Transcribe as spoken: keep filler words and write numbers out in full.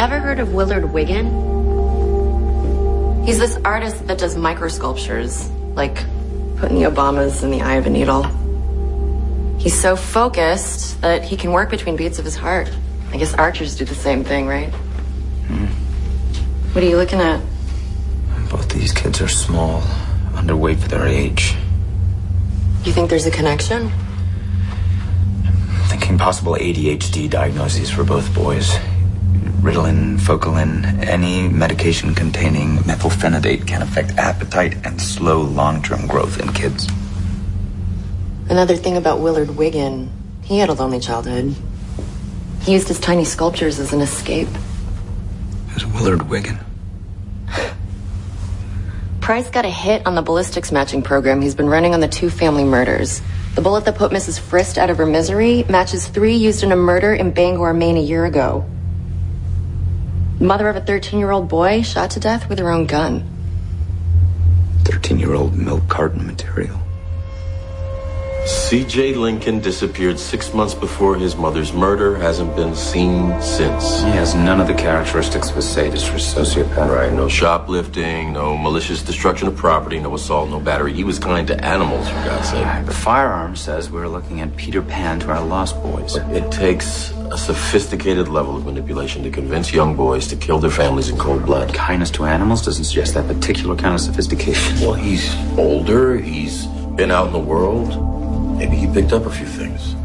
Ever heard of Willard Wiggin? He's this artist that does microsculptures, like putting the Obamas in the eye of a needle. He's so focused that he can work between beats of his heart. I guess archers do the same thing, right? Hmm. What are you looking at? Both these kids are small, underweight for their age. You think there's a connection? I'm thinking possible A D H D diagnoses for both boys. Ritalin, Focalin, any medication containing methylphenidate can affect appetite and slow long-term growth in kids. Another thing about Willard Wiggin, he had a lonely childhood. He used his tiny sculptures as an escape. Who's Willard Wiggin? Price got a hit on the ballistics matching program he's been running on the two family murders. The bullet that put Missus Frist out of her misery matches three used in a murder in Bangor, Maine a year ago. Mother of a thirteen-year-old boy shot to death with her own gun. thirteen-year-old milk carton material. C J Lincoln disappeared six months before his mother's murder, hasn't been seen since. He has none of the characteristics of a sadist or sociopath. Right, no shoplifting, no malicious destruction of property, no assault, no battery. He was kind to animals, for God's sake. The firearm says we're looking at Peter Pan to our lost boys. It takes a sophisticated level of manipulation to convince young boys to kill their families in cold blood. Kindness to animals doesn't suggest that particular kind of sophistication. Well, he's older, he's been out in the world. Maybe he picked up a few things.